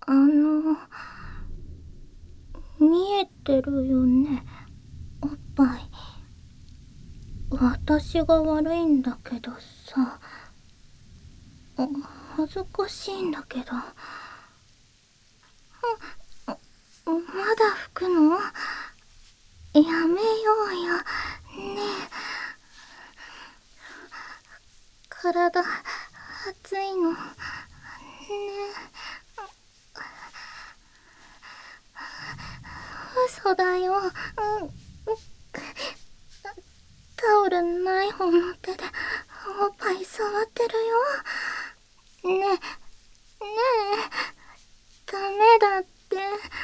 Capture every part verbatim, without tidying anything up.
あの、見えてるよね、おっぱい。私が悪いんだけどさ、恥ずかしいんだけど。まだ拭くの？やめようよ。ねえ。体、熱いの。ねえ。嘘だよ。うん。タオルない方の手でおっぱい触ってるよ。ねえ、ねえ。ダメだって。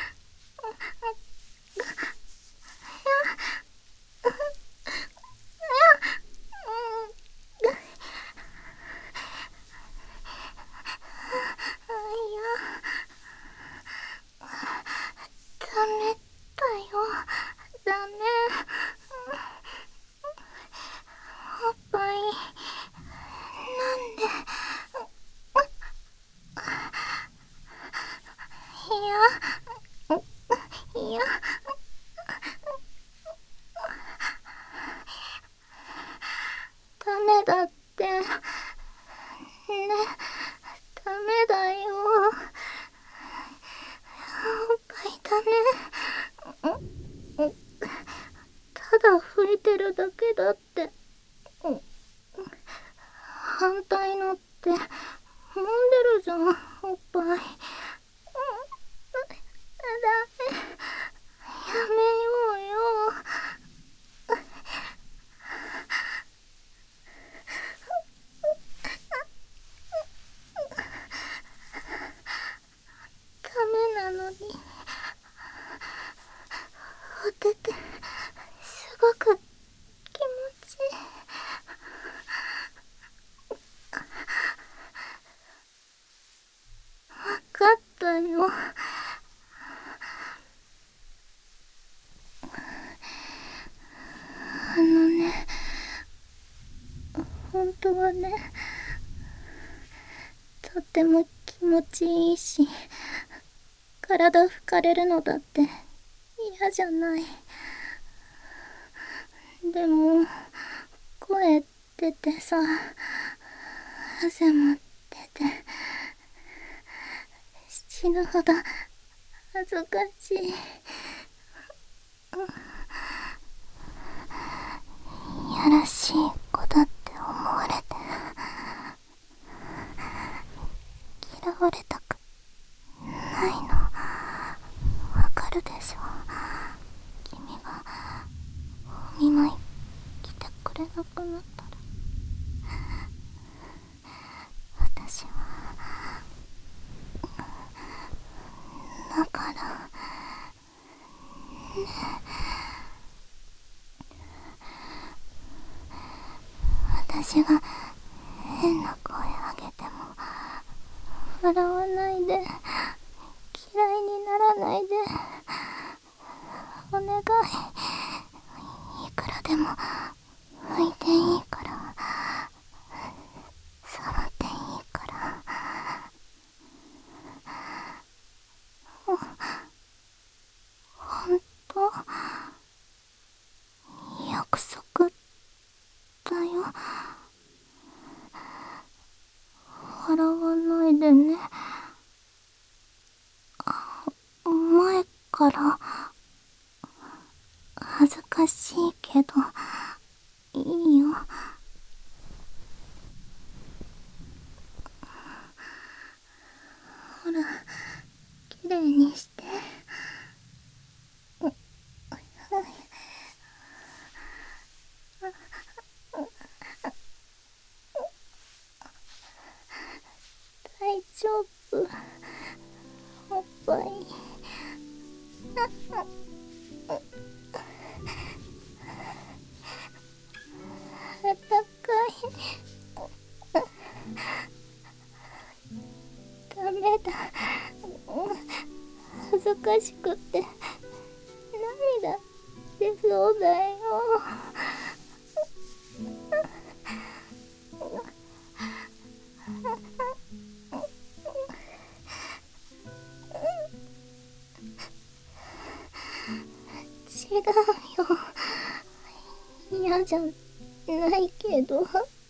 ダメだよ。ダメ。おっぱい、なんで。いや、いや、ダメだって。ね、ダメだよ。おっぱいダメ。ただ拭いてるだけだって。反対のって揉んでるじゃん、おっぱい。ダメ。やめようよ。ダメなのに。おてて、すごく気持ちいい。わかったよ。あのね、本当はね、とっても気持ちいいし、体拭かれるのだって嫌じゃない。でも、声出てさ、汗も出て、死ぬほど恥ずかしい。いやらしい子だって思われて、嫌われたくないの。わかるでしょ。君がお見舞い来てくれなくなったら、私は、だから、私が変な声あげても笑わないで、嫌いにならないで、お願い。いくらでも拭いていいから、触っていいから。ほんと？約束だよ。笑わないでね。前から恥ずかしいけどいいよ。ほら、きれいにして。大丈夫、おっぱい。あったかい。ダメだ。恥ずかしくて涙出そうだよ。 うよ。嫌じゃないけど。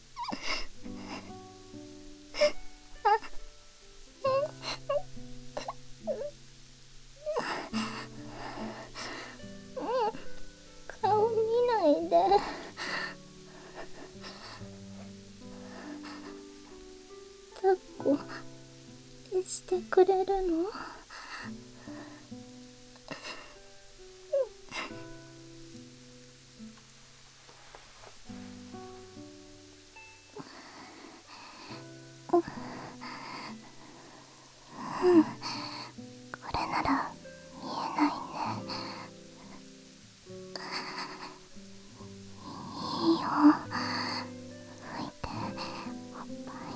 顔見ないで。抱っこしてくれるの？うん、これなら見えないね。いいよ、拭いておっぱい。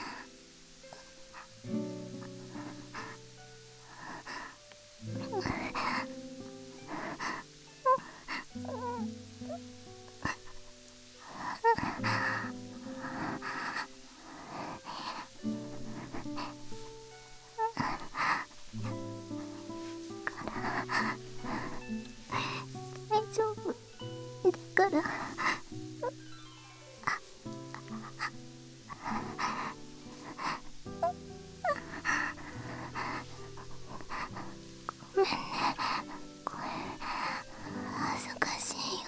大丈夫だから。ごめんね、これ恥ずかしいよ。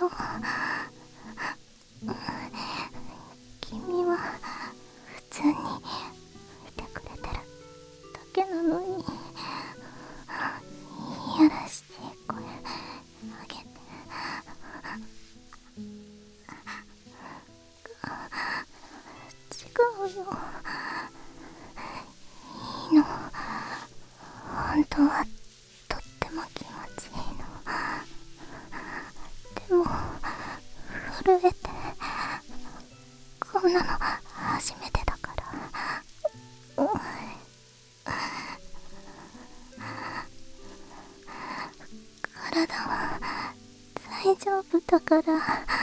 君は普通に見てくれてるだけなのに、いやらしい声あげて。違うよ、いいの。本当はとっても気持ちいいの。でも震えて、こんなの初めてだから。うん、体は大丈夫だから。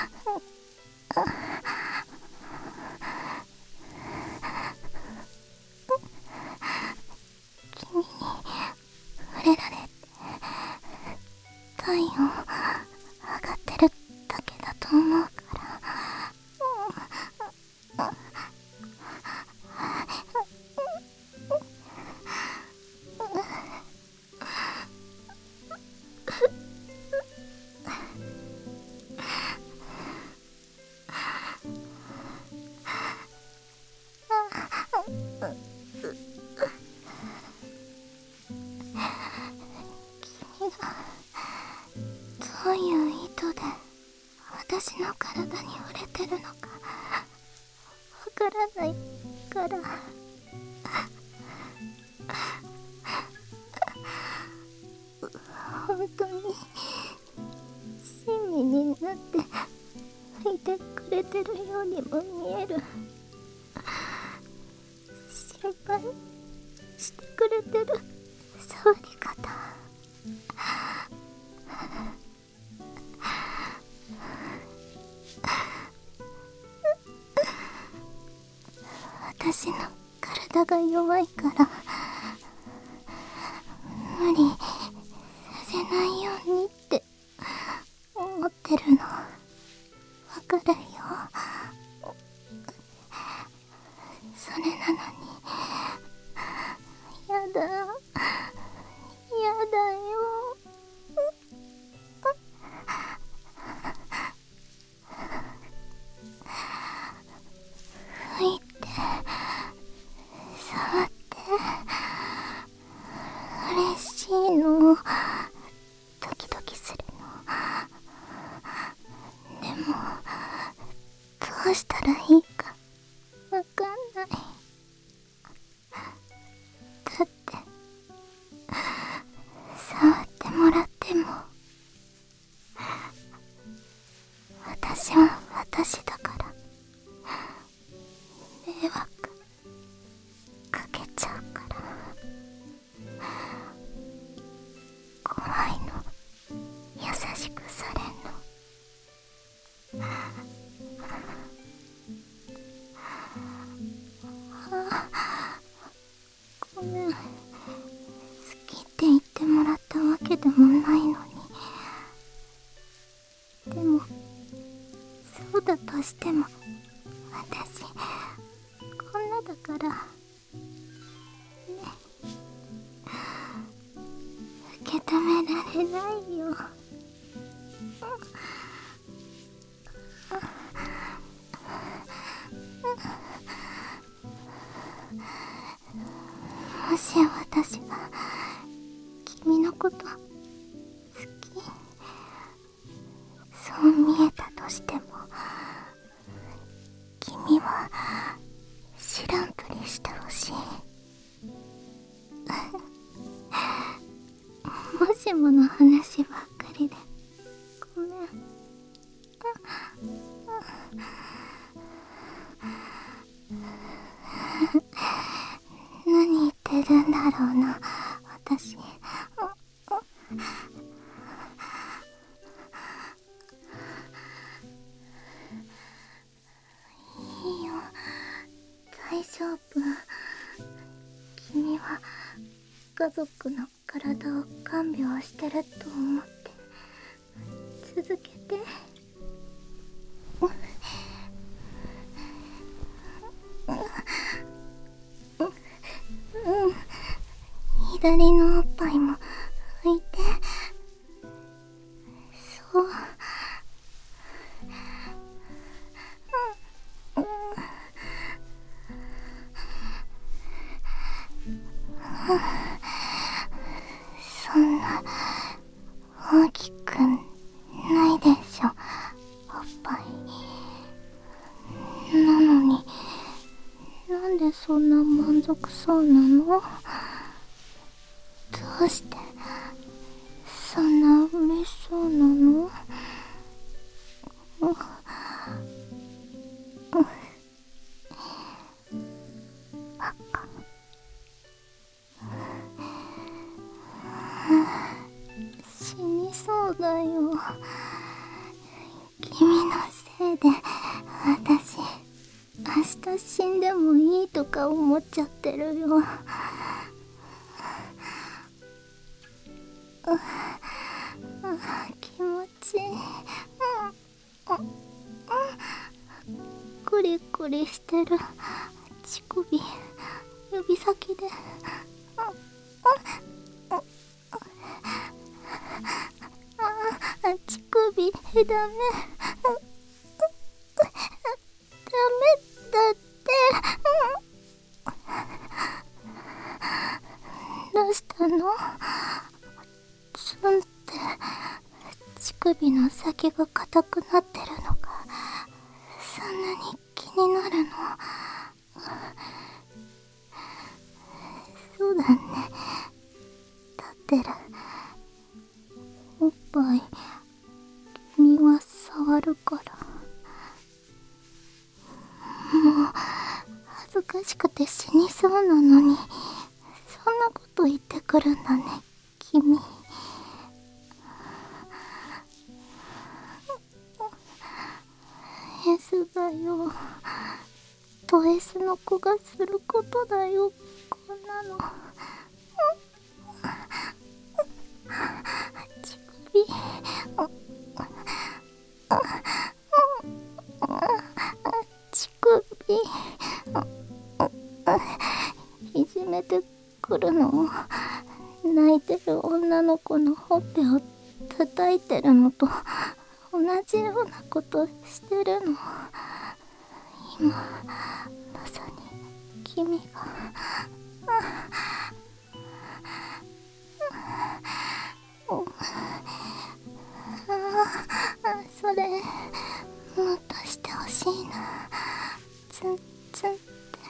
君に触れられて体温上がってるだけだと思うから。君がどういう意図で私の体に触れてるのかわからないから。本当に親身になっていてくれてるようにも見える。心配してくれてる触り方。私の体が弱いから無理させないようにって思ってるの。わかるよ。それなのにやだ、やだよ。拭いて触って嬉しいの。ドキドキするの。でもどうしたらいいかわかんない。だって触ってもらっても私は私だから迷惑かけちないよ。もし私が君のこと好き、そう見えたとしても、君は知らんぷりしてほしい。もしもの話ばっかりでごめん。何言ってるんだろうな、私。いいよ、大丈夫。君は家族の体を看病してると思って続けて。うん、左のおっぱいも拭いて。そう。うん、うん、そんな大きくないでしょ、おっぱい。なのになんでそんな満足そうなの？どうしてそんな嬉しそうなの？バカ。死にそうだよ。君のせいで私明日死んでもいいとか思っちゃってるよ。気持ちいい。コリコリしてる乳首、指先で。乳首ダメ。ダメだって。どうしたの？ツンって乳首の先が硬くなってるのか、そんなに気になるの？そうだね、立ってる。おっぱい君は触るから。もう恥ずかしくて死にそうなのに、そんなこと言ってくるんだね、君。S だよ。と S の子がすることだよ、こんなの。乳首。乳首。いじめてくるの？泣いてる女の子のほっぺを叩いてるのと同じようなことしてるの。今まさに君がそれもっとしてほしいな。ツンツンって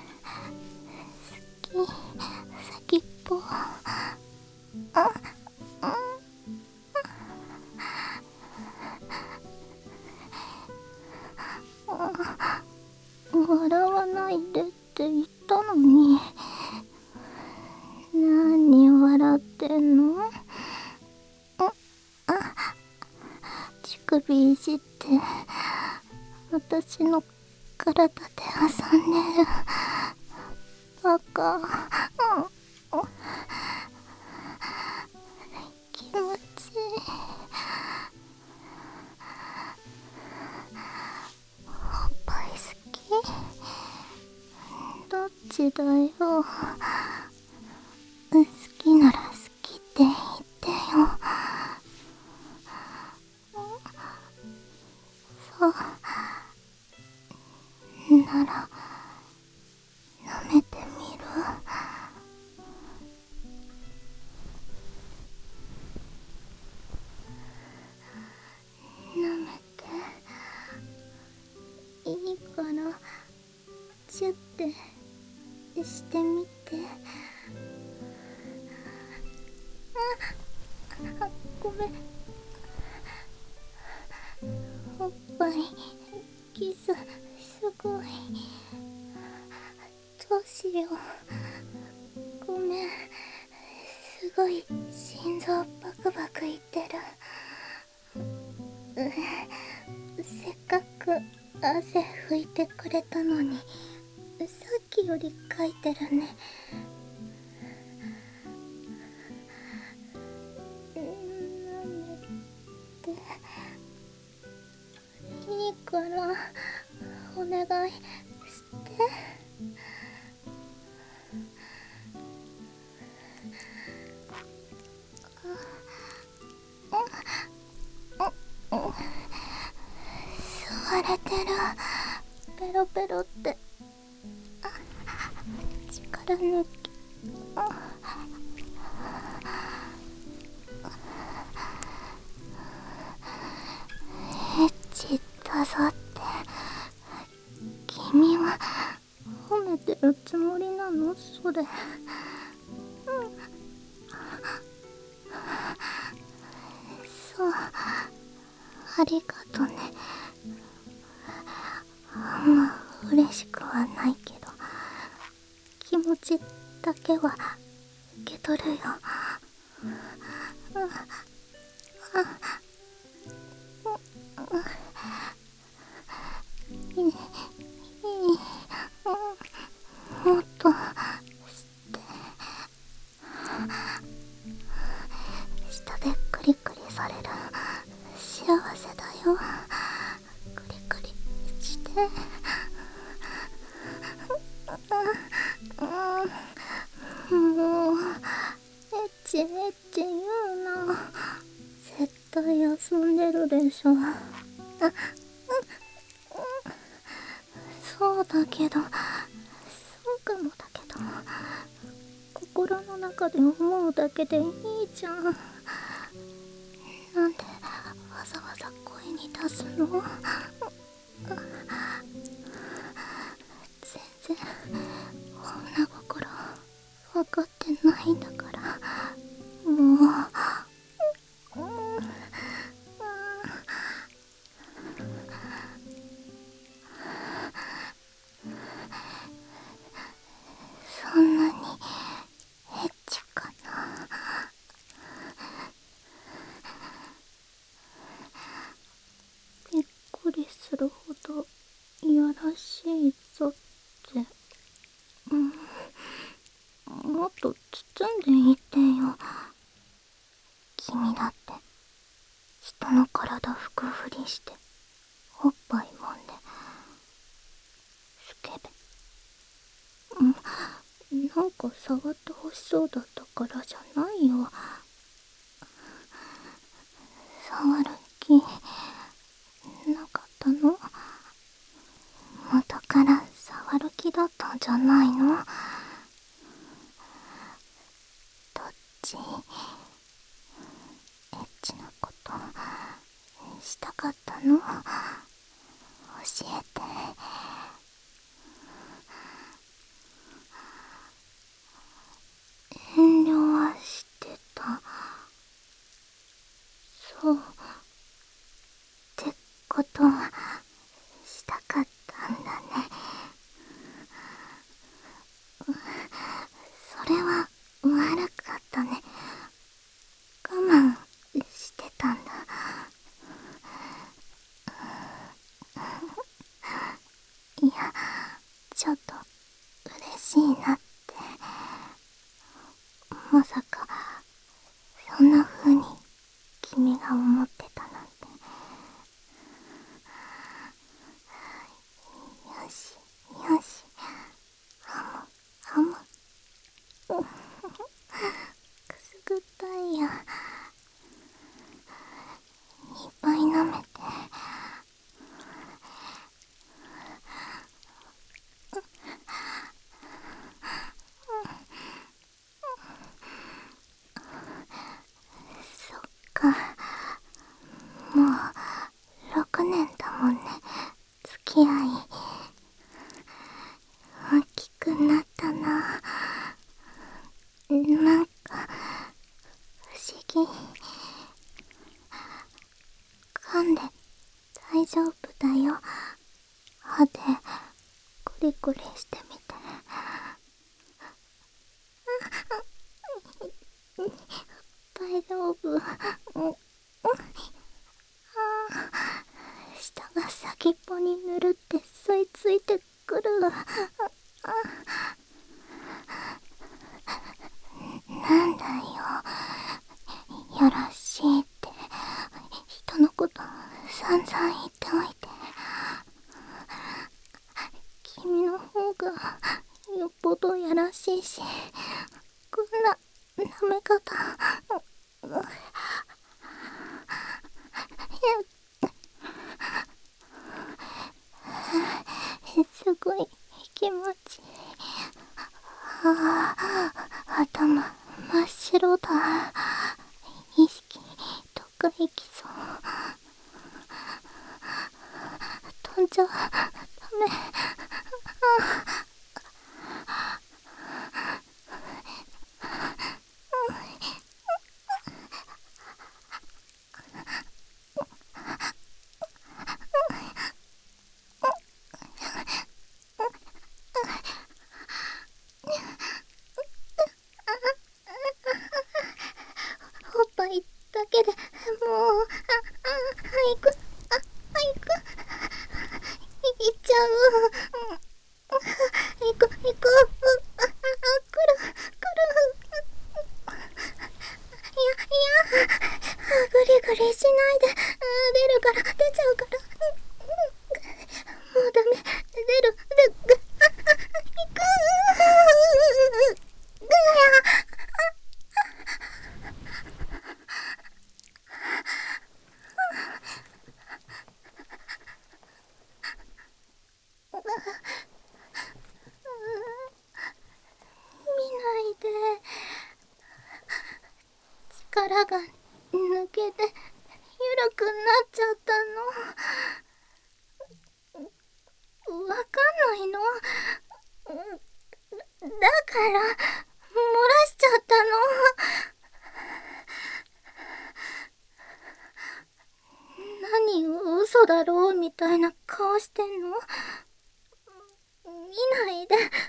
好き、先っぽ。あ、笑わないでって言ったのに。何笑ってんの？あ、乳首いじって私の体で遊んでる。バカ。うん、気持ちいい。おっぱい好き？どっちだよ。好きなら好きって言ってよ。 ごい心臓バクバクいってる。せっかく汗拭いてくれたのに、さっきよりかいてるね。なんでいいからお願いして。吸われてる。ペロペロって。力抜き。エッチだぞって。君は褒めてるつもりなのそれ。そう、ありがとね。あんま嬉しくはないけど、気持ちだけは受け取るよ。いい、いい、もっとして下でクリクリされる幸せだよ。クリクリしてもうエッチエッチ言うな。絶対休んでるでしょ。そうだけど、そうかもだけど、心の中で思うだけでいいじゃん。なんでわざわざ声に出すの？全然女心分かってないんだから。もうそんなにエッチかな。びっくりするほどいやらしいぞって。うん、もっと包んでいってよ。君だって人の体拭くふりしておっぱいもんでスケベ。うん、なんか触ってほしそうだったからじゃないよ。触る気なかったの？元から触る気だったんじゃないの？どっち？エッチなことしたかったの？教えて。遠慮はしてた。そうってことはしたかったんだね。それは悪かったね。我慢してたんだ。いや、ちょっと嬉しいなって。まさかそんな風に君が思ってたなんて。よしよし、ハムハムくすぐったいよ。いっぱい舐めて。そっか、もうろくねんだもんね、付き合い。大きくなったな。なんか不思議。噛んで大丈夫だよ。歯でクリクリしてみて。 夫。うん、うん、下が先っぽにぬるって吸い付いてくる。なんだよ、よろしいって人のこと散々言っておいて、君の方がよっぽどやらしいし、こんな舐め方、すごい気持ちいい。ああ、頭真っ白だ。意識どっか行きそう。飛んじゃダメ。おっぱいだけでもう、あ、あ、行く、あ、行く、行っちゃう。行く、行く、あ、あ、来る、来る。いや、いや、グリグリしないで。出るから、出ちゃうから。もうダメ、出る、出る、あ、行く。見ないで。力が抜けて緩くなっちゃったの。わかんないの。だから漏らしちゃったの。何嘘だろうみたいな顔してんの。見ないで。